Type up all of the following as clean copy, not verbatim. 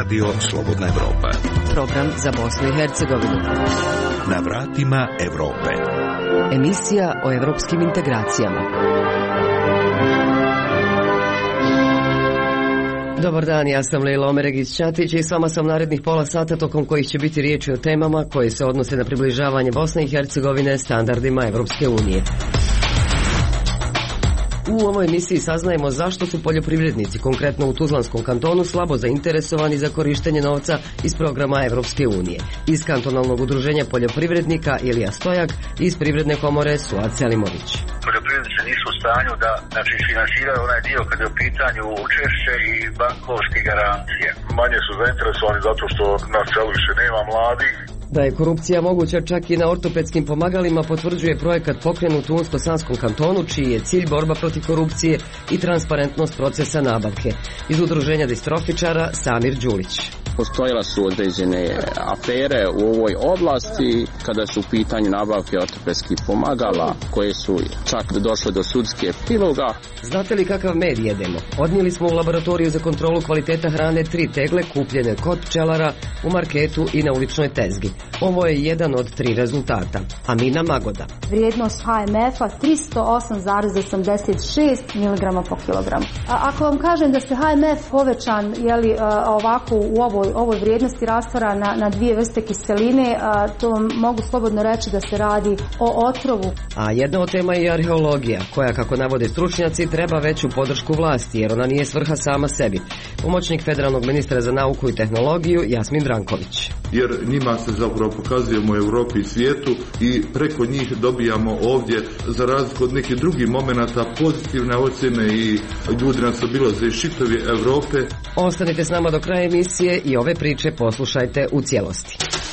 Radio Slobodna Evropa. Program za Bosnu i Hercegovinu. Na vratima Evrope. Emisija o evropskim integracijama. Dobar dan, ja sam Lejla Omeregić-Ćatić i s vama sam narednih pola sata tokom kojih će biti riječi o temama koje se odnose na približavanje Bosne i Hercegovine standardima Evropske unije. U ovoj emisiji saznajemo zašto su poljoprivrednici, konkretno u Tuzlanskom kantonu, slabo zainteresovani za korištenje novca iz programa Evropske unije. Iz kantonalnog udruženja poljoprivrednika Ilija Stojak i iz Privredne komore Suad Selimović. Poljoprivrednici nisu u stanju da finansiraju onaj dio kad je u pitanju učešće i bankovske garancije. Manje su zainteresovani zato što na selu više nema mladih. Da je korupcija moguća čak i na ortopedskim pomagalima potvrđuje projekat pokrenut u Unsko-Sanskom kantonu, čiji je cilj borba protiv korupcije i transparentnost procesa nabavke. Iz udruženja distrofičara Samir Đulić. Postojala su određene afere u ovoj oblasti kada su u pitanju nabavke ortopedskih pomagala koje su čak došle do sudske epiloga. Znate li kakav med jedemo? Odnijeli smo u laboratoriju za kontrolu kvaliteta hrane 3 tegle kupljene kod pčelara, u marketu i na uličnoj tezgi. Ovo je jedan od 3 rezultata. Amina Magoda. Vrijednost HMF-a 308,86 mg po kilogramu. Ako vam kažem da se HMF povećan ovako u ovoj vrijednosti rastvara na 2 vrste kiseline, to vam mogu slobodno reći da se radi o otrovu. A jedna od tema je arheologija, koja, kako navode stručnjaci, treba veću podršku vlasti, jer ona nije svrha sama sebi. Pomoćnik federalnog ministra za nauku i tehnologiju Jasmin Branković. Jer njima se zapravo pokazujemo u Europi i svijetu i preko njih dobijamo ovdje, za razliku od nekih drugih momenata, pozitivne ocjene i ljudi nas obilaze iz čitave Europe. Ostanite s nama do kraja emisije i ove priče poslušajte u cijelosti.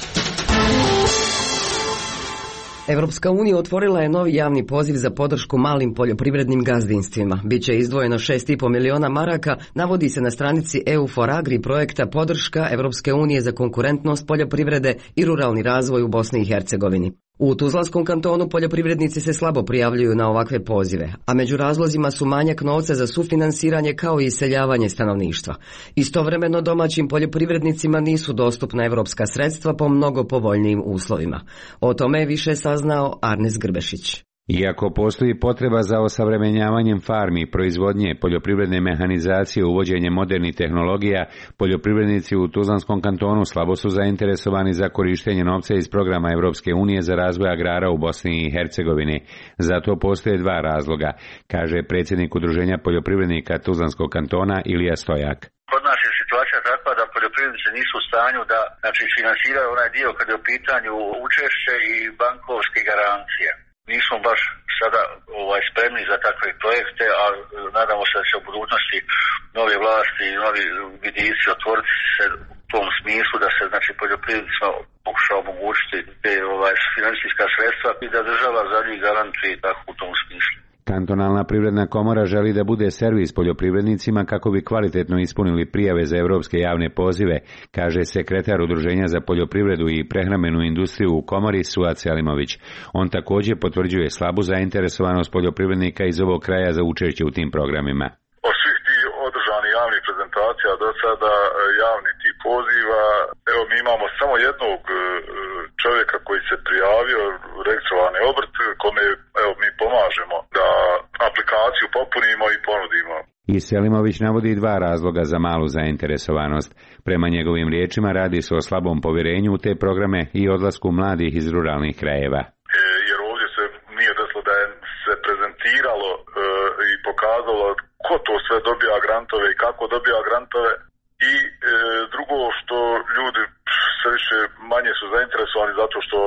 Evropska unija otvorila je novi javni poziv za podršku malim poljoprivrednim gazdinstvima. Biće izdvojeno 6,5 miliona maraka, navodi se na stranici EU4Agri projekta podrška Evropske unije za konkurentnost poljoprivrede i ruralni razvoj u Bosni i Hercegovini. U Tuzlanskom kantonu poljoprivrednici se slabo prijavljuju na ovakve pozive, a među razlozima su manjak novca za sufinansiranje kao i iseljavanje stanovništva. Istovremeno domaćim poljoprivrednicima nisu dostupna evropska sredstva po mnogo povoljnijim uslovima. O tome je više saznao Arnes Grbešić. Iako postoji potreba za osavremenjavanjem farmi, proizvodnje, poljoprivredne mehanizacije, uvođenje modernih tehnologija, poljoprivrednici u Tuzlanskom kantonu slabo su zainteresovani za korištenje novca iz programa Evropske unije za razvoj agrara u Bosni i Hercegovini. Zato postoje 2 razloga, kaže predsjednik udruženja poljoprivrednika Tuzlanskog kantona Ilija Stojak. Kod nas je situacija takva da poljoprivrednici nisu u stanju da finansiraju onaj dio kad je u pitanju učešće i bankovske garancije. Nismo baš sada spremni za takve projekte, a nadamo se da će u budućnosti nove vlasti i novi vidici otvoriti se u tom smislu da se poljoprivrednicima pokuša omogućiti te financijska sredstva i da država za njih garantuje tako u tom smislu. Kantonalna privredna komora želi da bude servis poljoprivrednicima kako bi kvalitetno ispunili prijave za evropske javne pozive, kaže sekretar Udruženja za poljoprivredu i prehrambenu industriju u komori Suad Selimović. On također potvrđuje slabu zainteresovanost poljoprivrednika iz ovog kraja za učešće u tim programima. Od svih tih održanih javnih prezentacija do sada javnih tih poziva, mi imamo samo jednog čovjeka koji se prijavio, registrovani obrt, kome mi pomažemo da aplikaciju popunimo i ponudimo. I Selimović navodi 2 razloga za malu zainteresovanost. Prema njegovim riječima radi se o slabom povjerenju u te programe i odlasku mladih iz ruralnih krajeva. Jer ovdje se nije desilo da je se prezentiralo i pokazalo ko to sve dobija grantove i kako dobija grantove. I drugo što ljudi sve više manje su zainteresovani zato što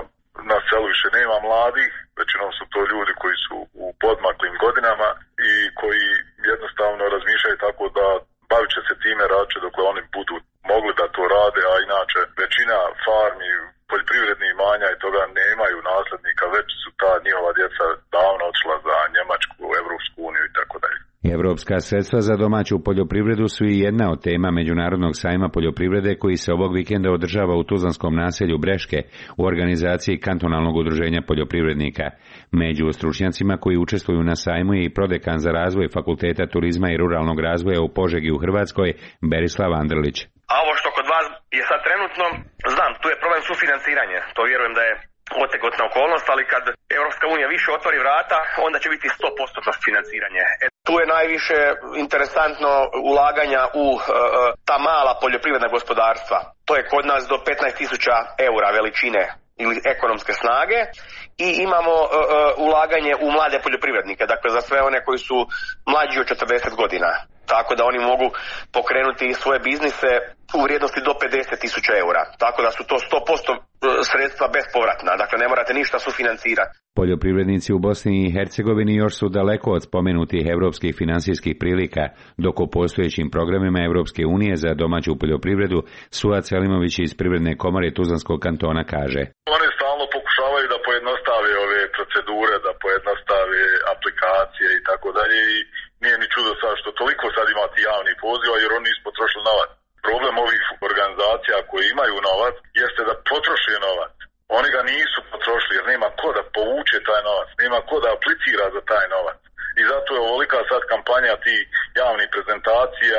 na selu više nema mladih, većinom su to ljudi koji su u podmaklim godinama i koji jednostavno razmišljaju tako da bavit će se time radit dok oni budu mogli da to rade, a inače većina farmi, poljoprivrednih imanja i toga nemaju nasljednika, već su ta njihova djeca davno otišla za Njemačku, Evropsku uniju i tako dalje. Evropska sredstva za domaću poljoprivredu su i jedna od tema Međunarodnog sajma poljoprivrede koji se ovog vikenda održava u tuzlanskom naselju Breške u organizaciji kantonalnog udruženja poljoprivrednika. Među stručnjacima koji učestvuju na sajmu je i prodekan za razvoj Fakulteta turizma i ruralnog razvoja u Požegi u Hrvatskoj Berislav Andrlić. A ovo što kod vas je sad trenutno, znam, tu je problem sufinanciranja. To vjerujem da je otegotna okolnost, ali kad Europska unija više otvori vrata, onda će biti 100% financiranje. Tu je najviše interesantno ulaganja u ta mala poljoprivredna gospodarstva. To je kod nas do 15.000 eura veličine ili ekonomske snage i imamo ulaganje u mlade poljoprivrednike, dakle za sve one koji su mlađi od 40 godina. Tako da oni mogu pokrenuti svoje biznise u vrijednosti do 50.000 eura. Tako da su to 100% sredstva bespovratna, dakle ne morate ništa sufinancirati. Poljoprivrednici u Bosni i Hercegovini još su daleko od spomenutih europskih finansijskih prilika, dok u postojećim programima Europske unije za domaću poljoprivredu Suad Selimović iz Privredne komore Tuzlanskog kantona kaže: Oni stalno pokušavaju da pojednostave ove procedure, da pojednostave aplikacije i tako dalje i nije ni čudo sad što toliko sad imati javnih poziva jer oni nisu potrošili novac. Problem ovih organizacija koji imaju novac jeste da potroše novac. Oni ga nisu potrošili jer nema ko da povuče taj novac, nema ko da aplicira za taj novac. I zato je ovolika sad kampanja tih javnih prezentacija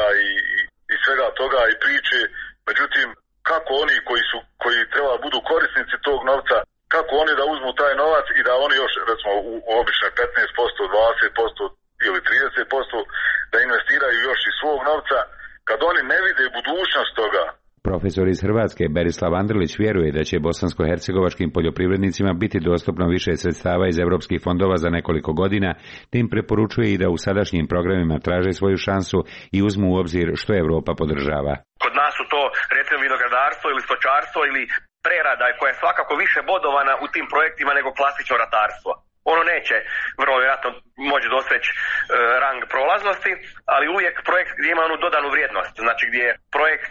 i svega toga i priče. Međutim, kako oni koji treba budu korisnici tog novca, kako oni da uzmu taj novac i da oni još, recimo, u obično 15%, 20% ili 30% da investiraju još iz svog novca, kad oni ne vide budućnost toga. Profesor iz Hrvatske Berislav Andrlić vjeruje da će bosansko-hercegovačkim poljoprivrednicima biti dostupno više sredstava iz europskih fondova za nekoliko godina, tim preporučuje i da u sadašnjim programima traže svoju šansu i uzmu u obzir što Europa podržava. Kod nas su to recimo vinogradarstvo ili stočarstvo ili prerada koja je svakako više bodovana u tim projektima nego klasično ratarstvo. Ono neće vrlo vjerojatno moći doseći rang prolaznosti, ali uvijek projekt gdje ima onu dodanu vrijednost, znači gdje projekt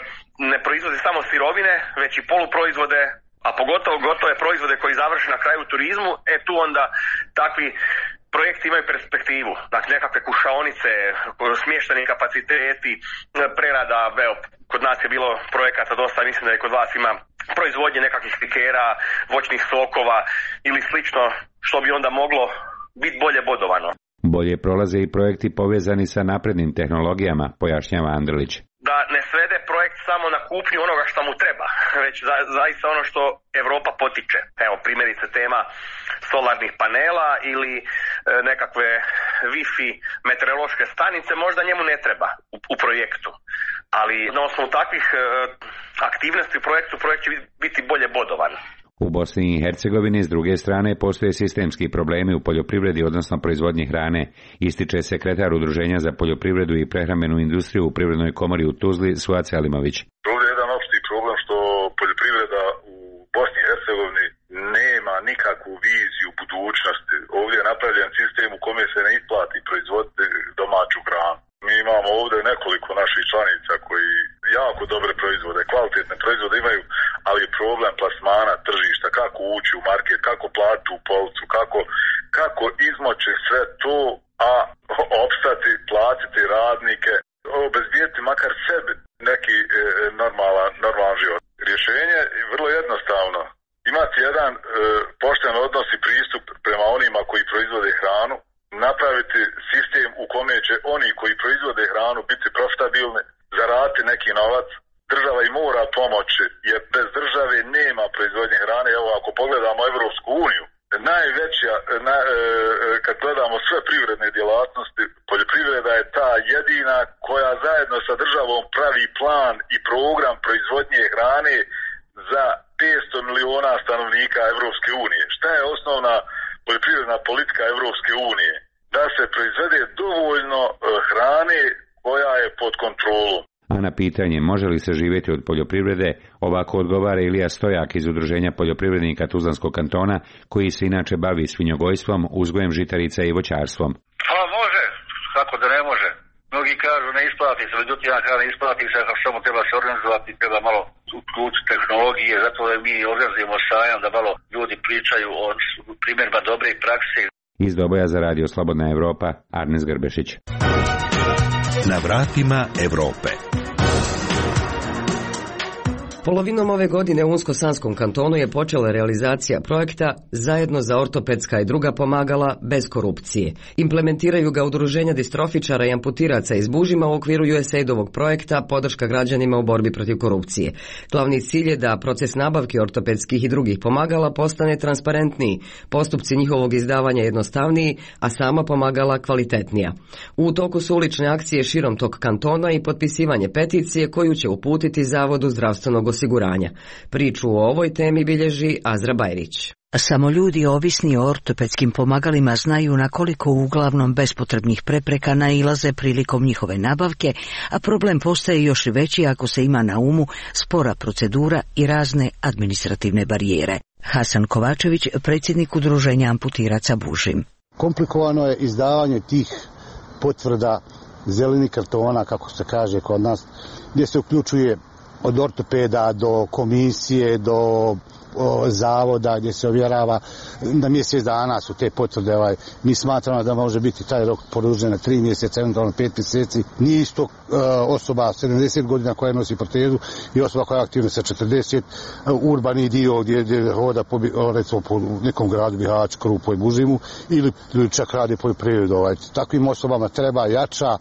ne proizvodi samo sirovine, već i poluproizvode, a pogotovo gotove proizvode koji završe na kraju u turizmu, tu onda takvi projekti imaju perspektivu, dakle nekakve kušaonice, smješteni kapaciteti, prerada, kod nas je bilo projekata dosta, mislim da je kod vas ima proizvodnje nekakvih pikera, voćnih sokova ili slično, što bi onda moglo biti bolje bodovano. Bolje prolaze i projekti povezani sa naprednim tehnologijama, pojašnjava Andrlić. Da ne svede projekt samo na kupnju onoga što mu treba, već zaista ono što Europa potiče. Evo primjerice tema solarnih panela ili nekakve Wi-Fi meteorološke stanice možda njemu ne treba u projektu. Ali na osnovu takvih aktivnosti u projektu, projekt će biti bolje bodovan. U Bosni i Hercegovini s druge strane postoje sistemski problemi u poljoprivredi, odnosno proizvodnji hrane, ističe sekretar Udruženja za poljoprivredu i prehrambenu industriju u Privrednoj komori u Tuzli Suad Selimović. Ovdje je jedan opšti problem što poljoprivreda u Bosni i Hercegovini nema nikakvu viziju budućnosti. Ovdje je napravljen sistem u kome se ne isplati proizvoditi domaću hranu. Mi imamo ovdje nekoliko naših članica koji jako dobre proizvode, kvalitetne proizvode imaju, ali je problem plasmana tržišta, kako ući u market, kako platiti u policu, kako izmoći sve to, a opstati, platiti radnike, obezbijeti makar sebi neki normalan život. Rješenje je vrlo jednostavno. Imati jedan pošten odnos i pristup prema onima koji proizvode hranu, napraviti sistem u kome će oni koji proizvode hranu biti profitabilni, zaraditi neki novac, država im mora pomoći, jer bez države nema proizvodnje hrane. Evo, ako pogledamo Europsku uniju, najveća, kad gledamo sve privredne djelatnosti, poljoprivreda je ta jedina koja zajedno sa državom pravi plan i program proizvodnje hrane za 500 miliona stanovnika Europske unije. Šta je osnovna poljoprivredna politika Europske unije? Da se proizvede dovoljno hrane koja je pod kontrolom. A na pitanje može li se živjeti od poljoprivrede, ovako odgovara Ilija Stojak iz Udruženja poljoprivrednika Tuzlanskog kantona, koji se inače bavi svinjogojstvom, uzgojem žitarica i voćarstvom. Pa može, kako da ne može. Mnogi kažu ne isplati se, međutim ja kažem ne isplati se, samo treba se organizovati, treba malo uključiti tehnologije, zato da mi organizujemo sajam da malo ljudi pričaju o primjerima dobre prakse. Iz Doboja za radio Slobodna Evropa, Arnes Grbešić. Na vratima Europe. Polovinom ove godine u Unsko-Sanskom kantonu je počela realizacija projekta Zajedno za ortopedska i druga pomagala bez korupcije. Implementiraju ga udruženja distrofičara i amputiraca iz Bužima u okviru USAID-ovog projekta Podrška građanima u borbi protiv korupcije. Glavni cilj je da proces nabavke ortopedskih i drugih pomagala postane transparentniji, postupci njihovog izdavanja jednostavniji, a sama pomagala kvalitetnija. U toku su ulične akcije širom tog kantona i potpisivanje peticije koju će uputiti Zavodu zdravstvenog osiguranja. Priču o ovoj temi bilježi Azra Bajrić. Samo ljudi ovisni o ortopedskim pomagalima znaju na koliko uglavnom bespotrebnih prepreka nailaze prilikom njihove nabavke, a problem postaje još i veći ako se ima na umu spora procedura i razne administrativne barijere. Hasan Kovačević, predsjednik udruženja amputiraca Bužim. Komplikovano je izdavanje tih potvrda zelenih kartona, kako se kaže kod nas, gdje se uključuje od ortopeda do komisije, do zavoda, gdje se ovjerava na mjesec dana su te potvrde. Mi smatramo da može biti taj rok produžen na 3 mjeseca, eventualno 5 mjeseci. Nije isto osoba 70 godina koja nosi protezu i osoba koja je aktivna sa 40, urbani dio gdje hoda recimo po nekom gradu Bihać, Krupoj, Bužimu ili čak radi poljoprivredu. Takvim osobama treba jača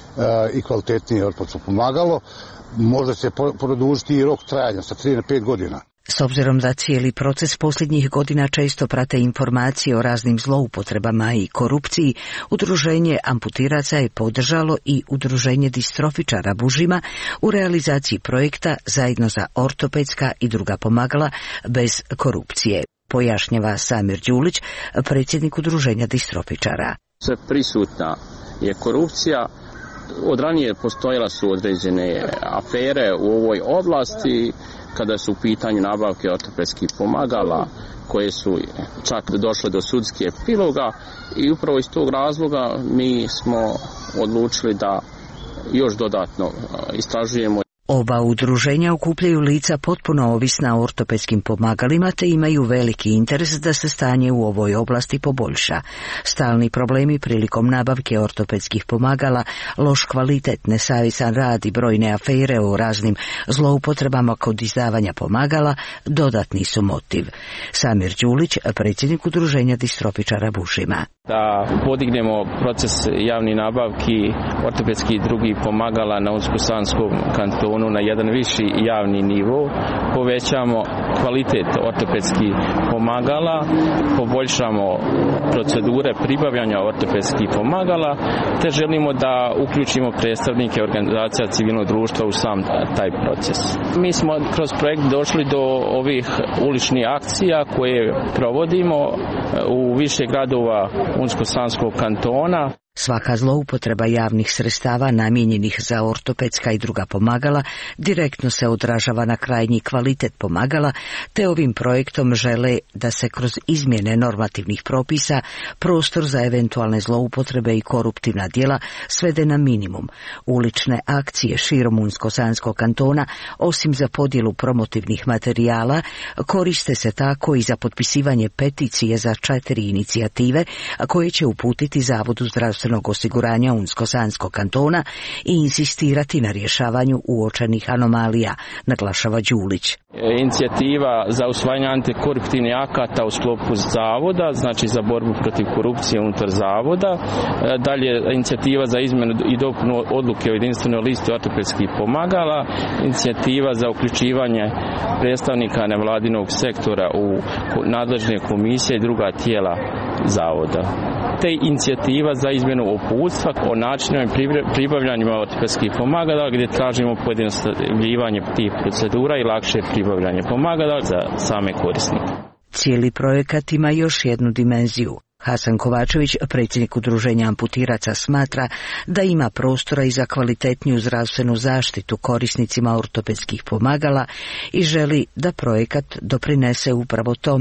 i kvalitetnije ortopedsko pomagalo. Može se produžiti i rok trajanja sa 3 na 5 godina. S obzirom da cijeli proces posljednjih godina često prate informacije o raznim zloupotrebama i korupciji, udruženje amputiraca je podržalo i udruženje distrofičara Bužima u realizaciji projekta Zajedno za ortopedska i druga pomagala bez korupcije, pojašnjava Samir Đulić, predsjednik udruženja distrofičara. Sve prisutna je korupcija. Od ranije postojala su određene afere u ovoj oblasti kada su u pitanju nabavke ortopedskih pomagala koje su čak došle do sudskih epiloga i upravo iz tog razloga mi smo odlučili da još dodatno istražujemo. Oba udruženja okupljaju lica potpuno ovisna o ortopedskim pomagalima te imaju veliki interes da se stanje u ovoj oblasti poboljša. Stalni problemi prilikom nabavke ortopedskih pomagala, loš kvalitet, nesavisan rad i brojne afere o raznim zloupotrebama kod izdavanja pomagala dodatni su motiv. Samir Đulić, predsjednik udruženja distrofičara Bužima. Da podignemo proces javnih nabavki ortopedskih i drugih pomagala na Unsko-Sanskom kantonu na jedan viši javni nivo, povećamo kvalitet ortopedskih pomagala, poboljšamo procedure pribavljanja ortopedskih pomagala, te želimo da uključimo predstavnike organizacija civilnog društva u sam taj proces. Mi smo kroz projekt došli do ovih uličnih akcija koje provodimo u više gradova Unsko-Sanskog kantona. Svaka zloupotreba javnih sredstava namijenjenih za ortopedska i druga pomagala direktno se odražava na krajnji kvalitet pomagala, te ovim projektom žele da se kroz izmjene normativnih propisa prostor za eventualne zloupotrebe i koruptivna djela svede na minimum. Ulične akcije širom Unsko-Sanskog kantona, osim za podjelu promotivnih materijala, koriste se tako i za potpisivanje peticije za 4 inicijative koje će uputiti Zavodu zdravstvenog osiguranja Unsko-Sanskog kantona i insistirati na rješavanju uočenih anomalija, naglašava Đulić. Inicijativa za usvajanje antikoruptivnih akata u sklopu zavoda, znači za borbu protiv korupcije unutar zavoda. Dalje, inicijativa za izmjenu i dopunu odluke o jedinstvenoj listi ortopedskih pomagala, inicijativa za uključivanje predstavnika nevladinog sektora u nadležne komisije i druga tijela zavoda. Te inicijativa za izmjenu uputstva o načinu pribavljanjima ortopedskih pomagala gdje tražimo pojednostavljivanje tih procedura i lakše pribavljanje pomagala za same korisnike. Cijeli projekat ima još jednu dimenziju. Hasan Kovačević, predsjednik udruženja amputiraca, smatra da ima prostora i za kvalitetniju zdravstvenu zaštitu korisnicima ortopedskih pomagala i želi da projekat doprinese upravo tome.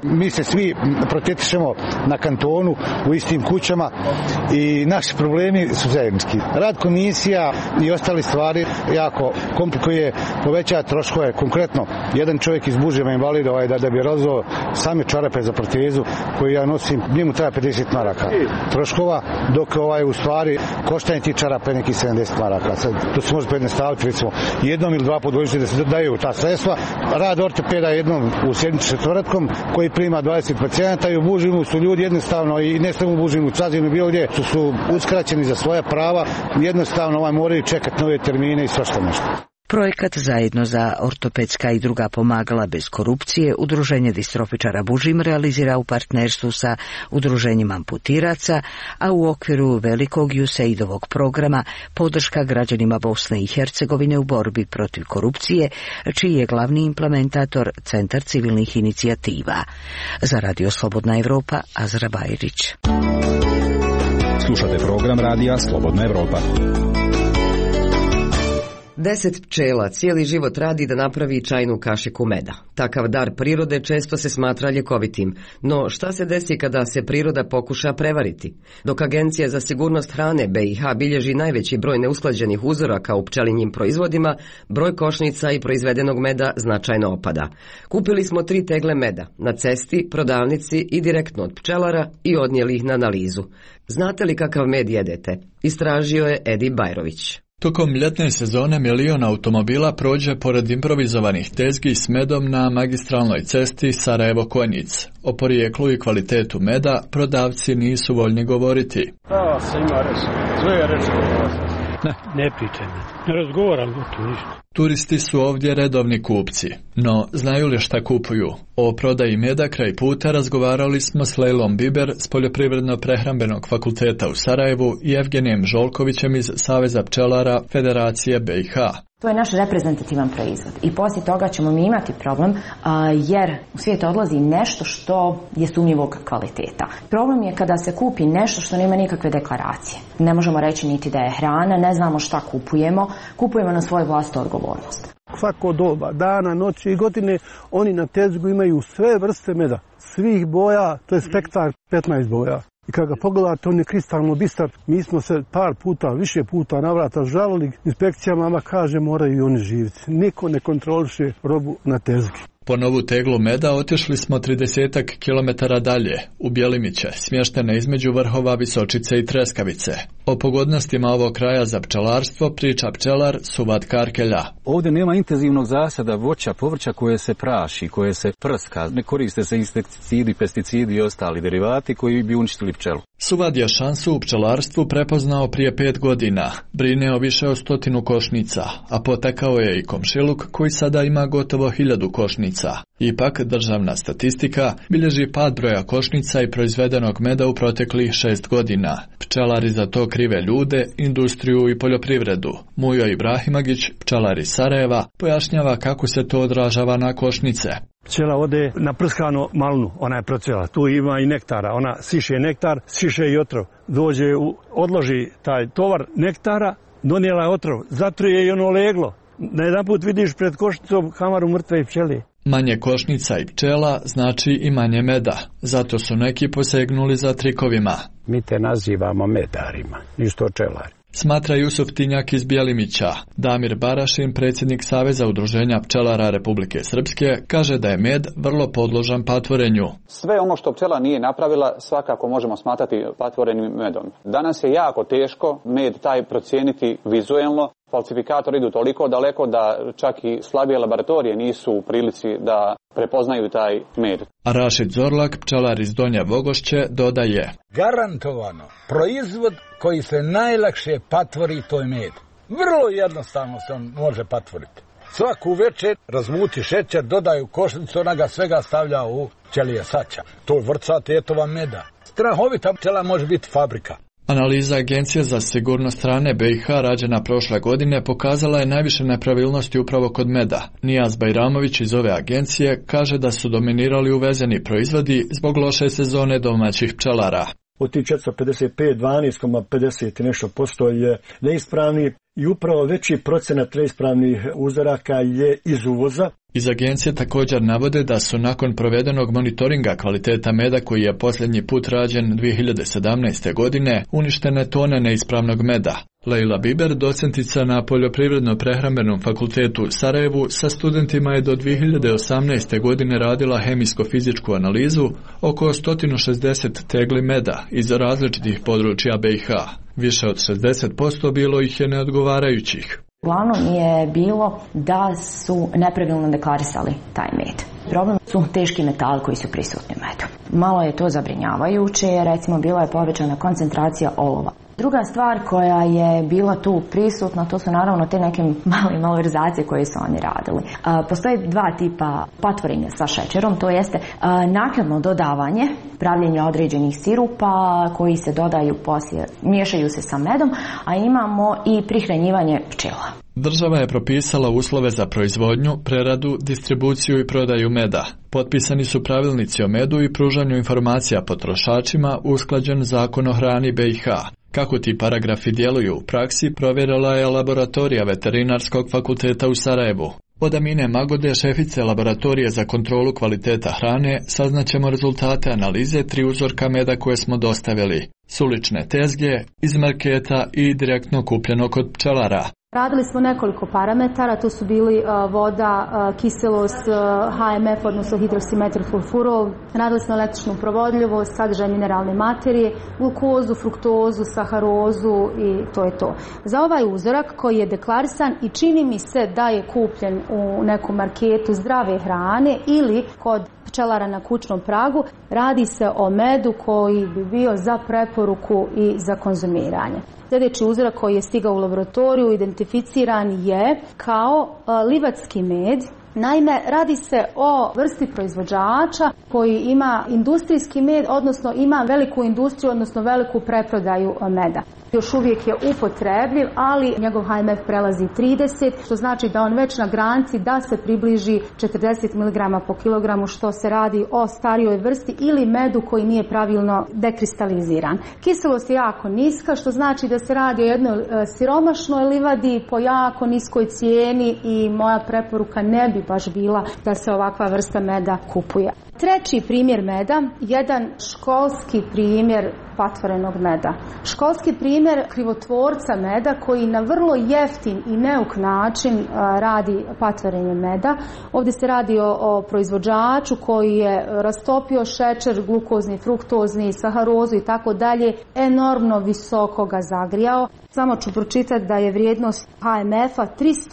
Mi se svi protetišemo na kantonu u istim kućama i naši problemi su zajednički. Rad komisija i ostale stvari jako komplikuje, povećava troškove. Konkretno, jedan čovjek iz Buževa invalida da bi razvio same čarape za protezu koju ja nosim, njemu treba 50 maraka troškova, dok u stvari koštanje tih čarapa je neki 70 maraka. Sad, to se može pojednostaviti, recimo jednom ili dva puta godišnje da se daju ta sredstva. Rad ortopeda jednom u sedmicu četvrtkom koji prima 20 pacijenata i u Bužimu su ljudi jednostavno, i ne samo u Bužimu, u Cazinu bilo gdje, su uskraćeni za svoja prava, jednostavno moraju čekati nove termine i svašta nešto. Projekat Zajedno za ortopedska i druga pomagala bez korupcije Udruženje distrofičara Bužim realizira u partnerstvu sa Udruženjem amputiraca, a u okviru velikog USAID-ovog programa podrška građanima Bosne i Hercegovine u borbi protiv korupcije, čiji je glavni implementator Centar civilnih inicijativa. Za Radio Slobodna Evropa, Azra Bajrić. Slušate program radija Slobodna Evropa. 10 pčela cijeli život radi da napravi čajnu kašiku meda. Takav dar prirode često se smatra ljekovitim, no šta se desi kada se priroda pokuša prevariti? Dok Agencija za sigurnost hrane BiH bilježi najveći broj neusklađenih uzoraka u pčelinjim proizvodima, broj košnica i proizvedenog meda značajno opada. Kupili smo 3 tegle meda na cesti, prodavnici i direktno od pčelara i odnijeli ih na analizu. Znate li kakav med jedete? Istražio je Edi Bajrović. Tokom ljetne sezone milion automobila prođe pored improvizovanih tezgi s medom na magistralnoj cesti Sarajevo-Konjic. O porijeklu i kvalitetu meda prodavci nisu voljni govoriti. Da, se ima reći. Sve je reći. Ne pričaj mi. Ne razgovaram gotovo ništa. Turisti su ovdje redovni kupci, no znaju li šta kupuju? O prodaji meda kraj puta razgovarali smo s Lejlom Biber s Poljoprivredno-prehrambenog fakulteta u Sarajevu i Evgenijem Žolkovićem iz Saveza pčelara Federacije BiH. To je naš reprezentativan proizvod i poslije toga ćemo mi imati problem jer u svijet odlazi nešto što je sumnjivog kvaliteta. Problem je kada se kupi nešto što nema nikakve deklaracije. Ne možemo reći niti da je hrana, ne znamo šta kupujemo na svoju vlastitu odgovornost. Svako doba, dana, noći i godine, oni na tezgu imaju sve vrste meda, svih boja, to je spektar 15 boja. I kada ga pogledate, on je kristalno bistar. Mi smo se više puta navrata žalili inspekcijama, ama kaže moraju i oni živjeti. Niko ne kontroliše robu na tezgi. Po novu teglu meda otišli smo 30 kilometara dalje, u Bjelimiće, smještene između vrhova Visočice i Treskavice. O pogodnostima ovog kraja za pčelarstvo priča pčelar Suvat Karkelja. Ovdje nema intenzivnog zasada voća, povrća koje se praši, koje se prska. Ne koriste se insekticidi, pesticidi i ostali derivati koji bi uništili pčelu. Suvat je šansu u pčelarstvu prepoznao prije 5 godina. Brine o više od 100 košnica, a potekao je i komšiluk koji sada ima gotovo 1000 košnica. Ipak, državna statistika bilježi pad broja košnica i proizvedenog meda u proteklih 6 godina. Pčelari za to krive ljude, industriju i poljoprivredu. Mujo Ibrahimagić, pčelar iz Sarajeva, pojašnjava kako se to odražava na košnice. Pčela ode na prskano malnu, ona je procvela. Tu ima i nektara, ona siše nektar, siše i otrov. Odloži taj tovar nektara, donijela je otrov, zatruje i ono leglo. Na jedan put vidiš pred košnicom kamaru mrtve pčele. Manje košnica i pčela znači i manje meda, zato su neki posegnuli za trikovima. Mi te nazivamo medarima, ništo pčelari. Smatra Jusuf Tinjak iz Bjelimića. Damir Barašin, predsjednik Saveza udruženja pčelara Republike Srpske, kaže da je med vrlo podložan patvorenju. Sve ono što pčela nije napravila svakako možemo smatrati patvorenim medom. Danas je jako teško med taj procijeniti vizuelno. Falsifikatori idu toliko daleko da čak i slabije laboratorije nisu u prilici da prepoznaju taj med. A Rašid Zorlak, pčelar iz Donje Vogošće, dodaje: Garantovano, proizvod koji se najlakše patvori, to je med. Vrlo jednostavno se on može patvoriti. Svaku večer razmuti šećer, dodaju košnicu, ona ga svega stavlja u ćelije saća. To je vrcate, eto vam meda. Strahovita pčela može biti fabrika. Analiza Agencije za sigurnost hrane BiH rađena prošle godine pokazala je najviše nepravilnosti upravo kod meda. Nijaz Bajramović iz ove agencije kaže da su dominirali uvezeni proizvodi zbog loše sezone domaćih pčelara. Od tih 455, 12,50 i nešto posto je neispravni. i upravo veći procenat neispravnih uzoraka je iz uvoza. Iz agencije također navode da su nakon provedenog monitoringa kvaliteta meda koji je posljednji put rađen 2017. godine uništene tone neispravnog meda. Leila Biber, docentica na Poljoprivredno-prehrambenom fakultetu u Sarajevu, sa studentima je do 2018. godine radila hemijsko-fizičku analizu oko 160 tegli meda iz različitih područja BiH. Više od 60% bilo ih je neodgovarajućih. Uglavnom je bilo da su nepravilno deklarisali taj med. Problem su teški metali koji su prisutni u medu. Malo je to zabrinjavajuće jer recimo bila je povećana koncentracija olova. Druga stvar koja je bila tu prisutna, to su naravno te neke male malverzacije koje su oni radili. Postoje dva tipa patvorenja sa šećerom, to jeste naknadno dodavanje, pravljenje određenih sirupa koji se dodaju poslije, miješaju se sa medom, a imamo i prihranjivanje pčela. Država je propisala uslove za proizvodnju, preradu, distribuciju i prodaju meda. Potpisani su pravilnici o medu i pružanju informacija potrošačima, usklađen Zakon o hrani BiH. Kako ti paragrafi djeluju u praksi, provjerila je laboratorija Veterinarskog fakulteta u Sarajevu. Od Amine Magode, šefice laboratorije za kontrolu kvaliteta hrane, saznaćemo rezultate analize 3 uzorka meda koje smo dostavili. S ulične tezge, iz marketa i direktno kupljeno kod pčelara. Radili smo nekoliko parametara, to su bili voda, kiselost, HMF, odnosno hidroksimetilfurfurol, radili smo električnu provodljivost, sadržaj mineralne materije, glukozu, fruktozu, saharozu i to je to. Za ovaj uzorak koji je deklarisan i čini mi se da je kupljen u nekom marketu zdrave hrane ili kod pčelara na kućnom pragu, radi se o medu koji bi bio za preporuku i za konzumiranje. Sljedeći uzorak koji je stigao u laboratoriju identificiran je kao livatski med. Naime, radi se o vrsti proizvođača koji ima industrijski med, odnosno ima veliku industriju, odnosno veliku preprodaju meda. Još uvijek je upotrebljiv, ali njegov HMF prelazi 30, što znači da on već na granici da se približi 40 mg po kilogramu, što se radi o starijoj vrsti ili medu koji nije pravilno dekristaliziran. Kiselost je jako niska, što znači da se radi o jednoj siromašnoj livadi po jako niskoj cijeni i moja preporuka ne bi baš bila da se ovakva vrsta meda kupuje. Treći primjer meda, jedan školski primjer patvorenog meda. Školski primjer krivotvorca meda koji na vrlo jeftin i neuk način radi patvorenje meda. Ovdje se radi o proizvođaču koji je rastopio šećer, glukozni, fruktozni, saharozu i tako dalje, enormno visoko ga zagrijao. Samo ću pročitati da je vrijednost HMF-a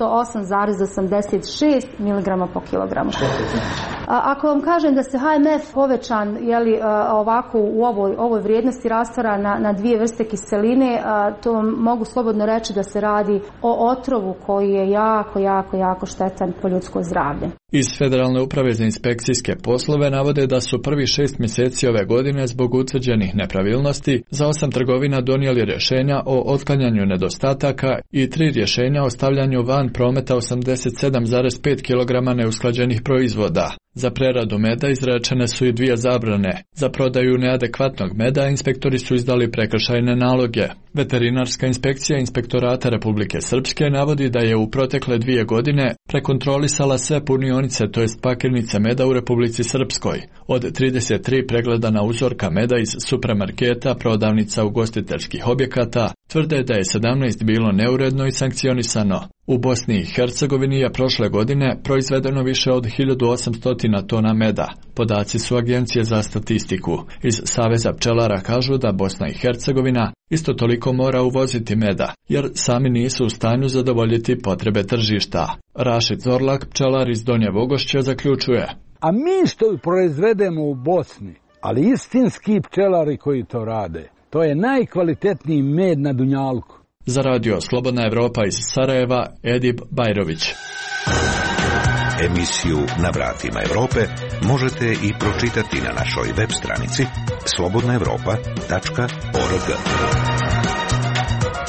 308,86 mg po kilogramu. Ako vam kažem da se HMF povećan ovako u ovoj vrijednosti rastvara na dvije vrste kiseline, to vam mogu slobodno reći da se radi o otrovu koji je jako štetan po ljudsko zdravlje. Iz Federalne uprave za inspekcijske poslove navode da su prvi 6 mjeseci ove godine zbog utvrđenih nepravilnosti za 8 trgovina donijeli rješenja o otklanjanju nedostataka i 3 rješenja o stavljanju van prometa 87,5 kg neusklađenih proizvoda. Za preradu meda izrečene su i 2 zabrane. Za prodaju neadekvatnog meda inspektori su izdali prekršajne naloge. Veterinarska inspekcija Inspektorata Republike Srpske navodi da je u protekle 2 godine prekontrolisala sve punionice, to jest pakirnice meda u Republici Srpskoj. Od 33 pregledana uzorka meda iz supermarketa, prodavnica, ugostiteljskih objekata, tvrde da je 17 bilo neuredno i sankcionisano. U Bosni i Hercegovini je prošle godine proizvedeno više od 1800 tona meda. Podaci su Agencije za statistiku. Iz Saveza pčelara kažu da Bosna i Hercegovina isto toliko mora uvoziti meda, jer sami nisu u stanju zadovoljiti potrebe tržišta. Rašid Zorlak, pčelar iz Donje Vogošće, zaključuje: A mi što proizvedemo u Bosni, ali istinski pčelari koji to rade, to je najkvalitetniji med na dunjalku. Za radio Slobodna Evropa iz Sarajeva, Edip Bajrović. Emisiju Na vratima Europe možete i pročitati na našoj web stranici slobodnaevropa.org.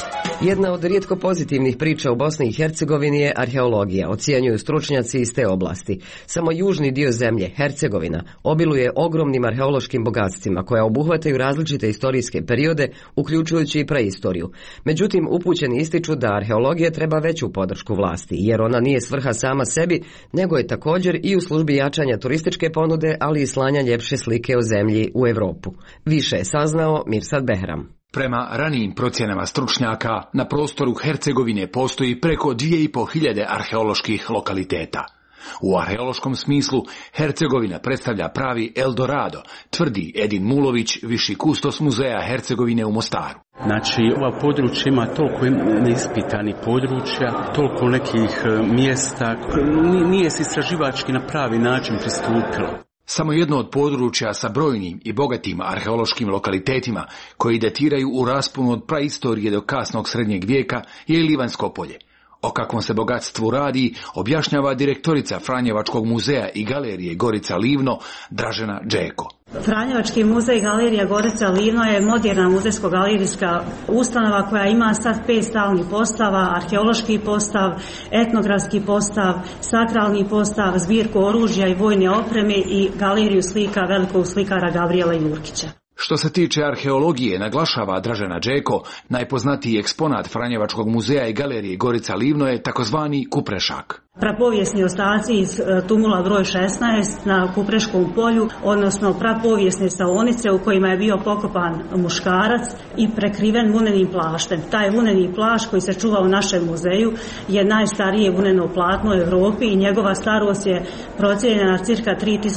Jedna od rijetko pozitivnih priča u Bosni i Hercegovini je arheologija, ocjenjuju stručnjaci iz te oblasti. Samo južni dio zemlje, Hercegovina, obiluje ogromnim arheološkim bogatstvima koja obuhvataju različite historijske periode, uključujući i preistoriju. Međutim, upućeni ističu da arheologija treba veću podršku vlasti, jer ona nije svrha sama sebi, nego je također i u službi jačanja turističke ponude, ali i slanja ljepše slike o zemlji u Europu. Više je saznao Mirsad Behram. Prema ranijim procjenama stručnjaka, na prostoru Hercegovine postoji preko 2500 arheoloških lokaliteta. U arheološkom smislu Hercegovina predstavlja pravi Eldorado, tvrdi Edin Mulović, viši kustos muzeja Hercegovine u Mostaru. Znači, ova područja ima toliko neispitanih područja, toliko nekih mjesta, nije se istraživački na pravi način pristupilo. Samo jedno od područja sa brojnim i bogatim arheološkim lokalitetima koji datiraju u rasponu od praistorije do kasnog srednjeg vijeka je i Livanjsko polje. O kakvom se bogatstvu radi objašnjava direktorica Franjevačkog muzeja i galerije Gorica Livno, Dražena Džeko. Franjevački muzej i galerija Gorica Livno je moderna muzejsko-galerijska ustanova koja ima sad 5 stalnih postava, arheološki postav, etnografski postav, sakralni postav, zbirku oružja i vojne opreme i galeriju slika velikog slikara Gavrijela Jurkića. Što se tiče arheologije, naglašava Dražena Džeko, najpoznatiji eksponat Franjevačkog muzeja i galerije Gorica Livno je takozvani kuprešak. Prapovijesni ostaci iz tumula broj 16 na Kupreškom polju, odnosno prapovijesne saonice u kojima je bio pokopan muškarac i prekriven vunenim plaštem. Taj vuneni plašt koji se čuva u našem muzeju je najstarije vuneno platno u Europi i njegova starost je procijenjena na cirka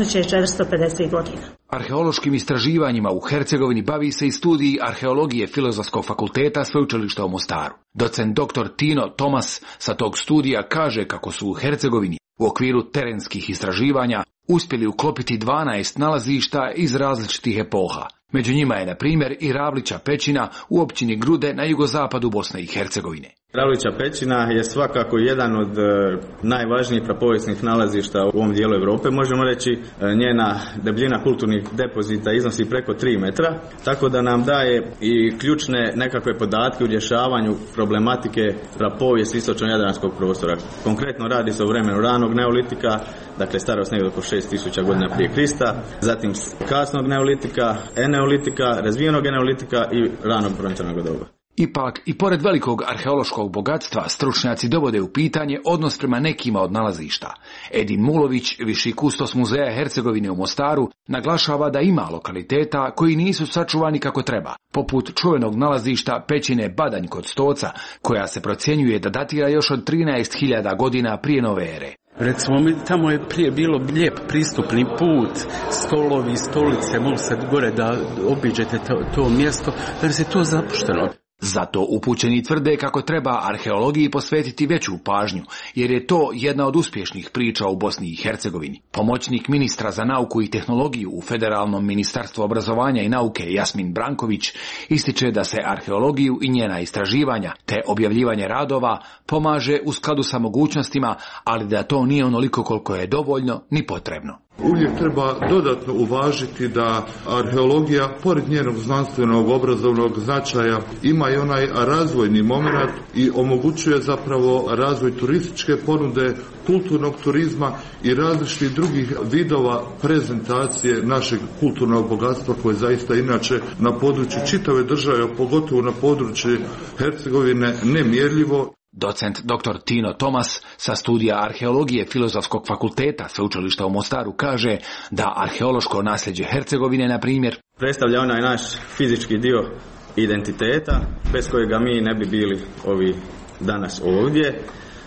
3450 godina. Arheološkim istraživanjima u Hercegovini bavi se i studij arheologije Filozofskog fakulteta Sveučilišta u Mostaru. Docent dr. Tino Tomas sa tog studija kaže kako su u Hercegovini u okviru terenskih istraživanja uspjeli uklopiti 12 nalazišta iz različitih epoha. Među njima je, na primjer, i Ravlića pećina u općini Grude na jugozapadu Bosne i Hercegovine. Ravlića pećina je svakako jedan od najvažnijih prapovijesnih nalazišta u ovom dijelu Europe. Možemo reći njena debljina kulturnih depozita iznosi preko 3 metra, tako da nam daje i ključne nekakve podatke u rješavanju problematike prapovijesti istočno-jadranskog prostora. Konkretno radi se o vremenu ranog neolitika, dakle starost negdje oko 6000 godina prije Krista, zatim kasnog neolitika, eneolitika, razvijenog eneolitika i ranog brončanog doba. Ipak, i pored velikog arheološkog bogatstva, stručnjaci dovode u pitanje odnos prema nekima od nalazišta. Edin Mulović, viši kustos muzeja Hercegovine u Mostaru, naglašava da ima lokaliteta koji nisu sačuvani kako treba, poput čuvenog nalazišta pećine Badanj kod Stoca, koja se procjenjuje da datira još od 13.000 godina prije nove ere. Recimo, tamo je prije bilo lijep pristupni put, stolovi, stolice, mogu se gore da obiđete to mjesto, da je to zapušteno. Zato upućeni tvrde kako treba arheologiji posvetiti veću pažnju, jer je to jedna od uspješnih priča u Bosni i Hercegovini. Pomoćnik ministra za nauku i tehnologiju u Federalnom ministarstvu obrazovanja i nauke Jasmin Branković ističe da se arheologiju i njena istraživanja te objavljivanje radova pomaže u skladu sa mogućnostima, ali da to nije onoliko koliko je dovoljno ni potrebno. Uvijek treba dodatno uvažiti da arheologija, pored njenog znanstvenog obrazovnog značaja, ima i onaj razvojni moment i omogućuje zapravo razvoj turističke ponude, kulturnog turizma i različitih drugih vidova prezentacije našeg kulturnog bogatstva koje zaista inače na području čitave države, pogotovo na području Hercegovine, nemjerljivo. Docent dr. Tino Tomas sa studija arheologije Filozofskog fakulteta Sveučilišta u Mostaru kaže da arheološko nasljeđe Hercegovine, na primjer, predstavlja onaj naš fizički dio identiteta bez kojega mi ne bi bili ovi danas ovdje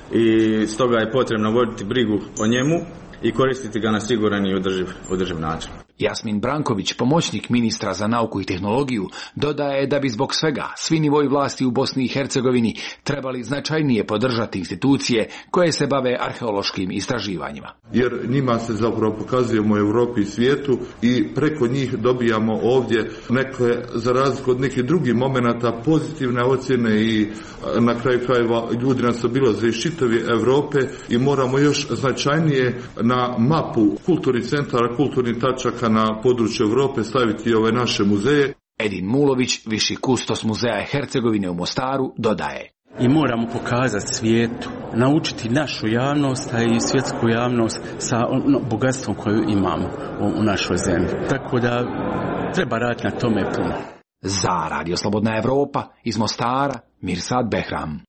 i stoga je potrebno voditi brigu o njemu i koristiti ga na siguran i održiv način. Jasmin Branković, pomoćnik ministra za nauku i tehnologiju, dodaje da bi zbog svega svi nivoji vlasti u Bosni i Hercegovini trebali značajnije podržati institucije koje se bave arheološkim istraživanjima. Jer njima se zapravo pokazujemo u Europi i svijetu i preko njih dobijamo ovdje neke, za razliku od nekih drugih momenata, pozitivne ocjene i na kraju krajeva ljudi nas obilaze iz čitave Europe i moramo još značajnije na mapu kulturnih centara, kulturnih tačaka na području Europe staviti ove naše muzeje. Edin Mulović, viši kustos muzeja Hercegovine u Mostaru, dodaje. I moramo pokazati svijetu, naučiti našu javnost, a i svjetsku javnost sa bogatstvom koju imamo u našoj zemlji. Tako da treba raditi na tome puno. Za Radio Slobodna Evropa iz Mostara, Mirsad Behram.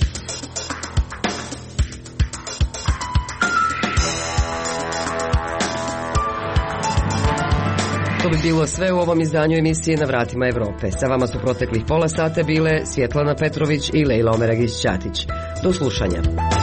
To bi bilo sve u ovom izdanju emisije Na vratima Evrope. Sa vama su proteklih pola sata bile Svjetlana Petrović i Lejla Omeragić-Ćatić. Do slušanja.